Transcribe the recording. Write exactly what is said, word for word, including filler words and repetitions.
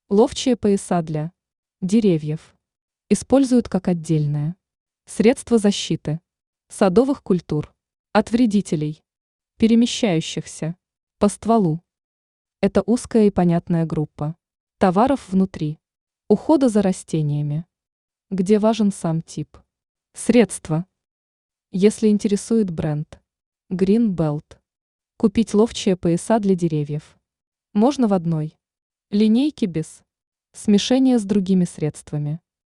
Ловчие пояса для деревьев используют как отдельное средство защиты садовых культур от вредителей, перемещающихся по стволу. Это узкая и понятная группа товаров внутри ухода за растениями, где важен сам тип средства. Если интересует бренд Greenbelt, купить ловчие пояса для деревьев можно в одной линейке без смешения с другими средствами.